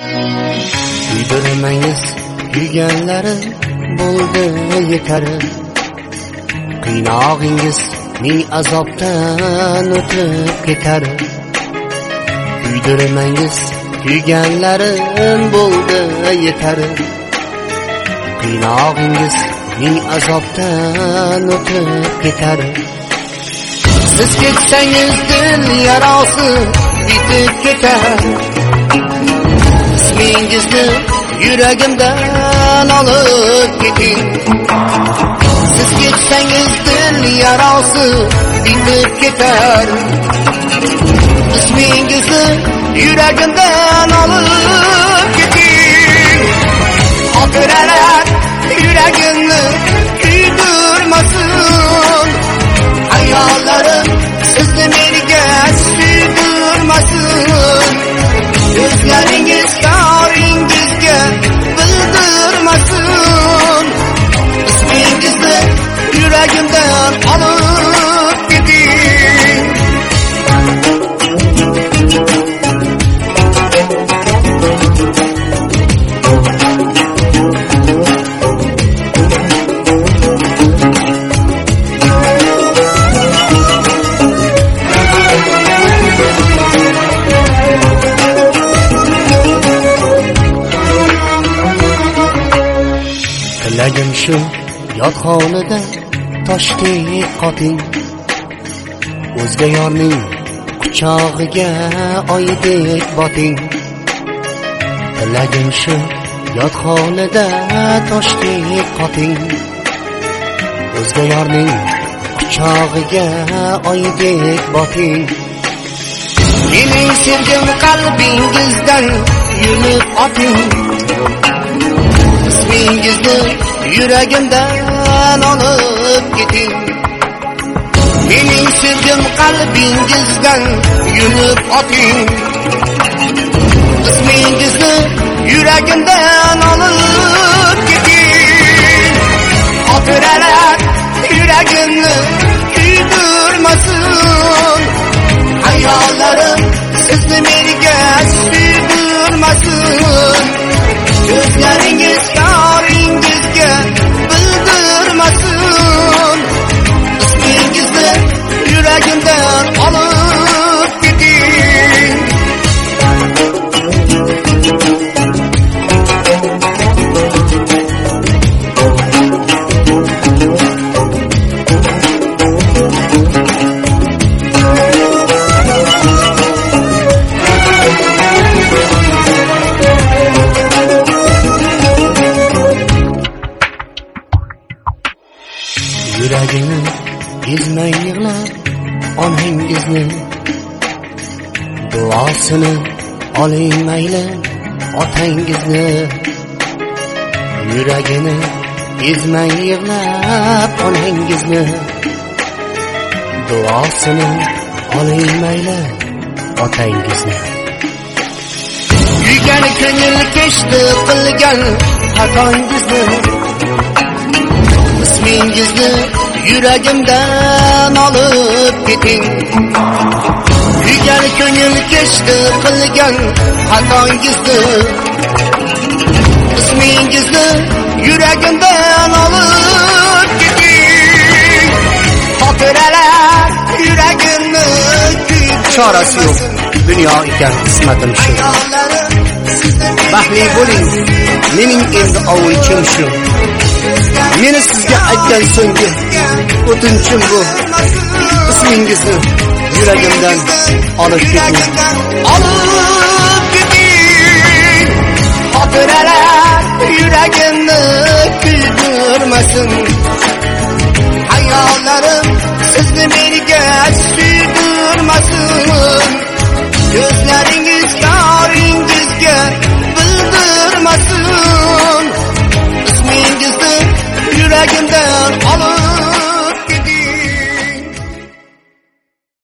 Kuydirmangiz kuyganlari bo'ldi yetar. Qiynog'ingiz ming azobdan o'tib ketar. Kuydirmangiz kuyganlarim bo'ldi yetar. Qiynog'ingiz ming azobdan o'tib ketar. Siz ketsangiz dil yarosi bitib ketar. İsmingizni yuragimdan olib keting. Siz ketsangiz dil yarosi bitib ketar. İsmingizni yuragimdan olib keting. Xotiralar yuragimni kuydirmasin. Hayollarim sizni menga suydirmasin. Ko'zlaringiz yoringizga bildirmasin. İsmingizni yuragimdan olib keting. Tilagim shu yotxonada toshdek qoting. O'zga yorning quchog'iga oydek boting. Tilagim shu yotxonada toshdek qoting. O'zga yorning quchog'iga oydek boting. Mening sevgim qalbingizdan yulib oting. İsmingizni yuragimdan olib keting. Mening sevgim qalbingizdan yulib oting. İsmingizni yuragimdan olib keting. Xotiralar yuragimni kuydirmasin. Hayollarim sizni menga suydirmasin. Ko'zlaringiz yoringizga bildirmasin. İsmingizni yuragimdan olib keting. Yuragini ezmay yig'lab onangizni, duosini oling mayli otangizni. Yuragini ezmay yig'lab onangizni, duosini oling mayli otangizni. Kuygan ko'ngil kechdi qilgan xatongizni. İsmingizni yuragimdan olib keting. Kuygan ko'ngil kechdi qilgan xatongizni. İsmingizni yuragimdan olib keting. Xotiralar yuragimni chorasi yo'q. Dunyo ekan qismatim shu. Baxtli bo'ling, mening endi ovulchim shu. Meni sizga aytgan so'nggi o'tinchim bu. İsmingizni yuragimdan olib keting. Olib keting. Xotiralar yuragimni kuydirmasin. Hayollarim sizni menga suydirmasin. Ko'zlaring